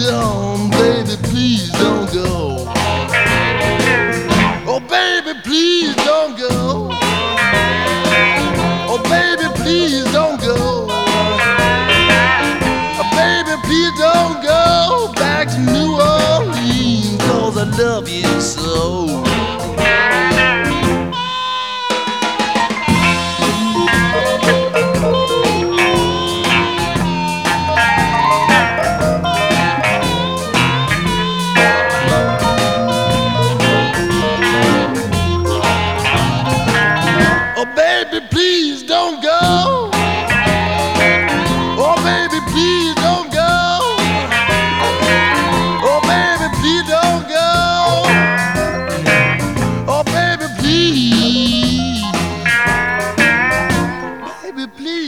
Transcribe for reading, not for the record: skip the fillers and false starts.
on, baby, please don't go. Oh, baby, please don't go. Oh, baby, please don't go. Oh, baby, please don't go back to New Orleans, 'cause I love you so. Oh, baby, please don't go. Oh, baby, please don't go. Oh, baby, please don't go. Oh, baby, please. Baby, please.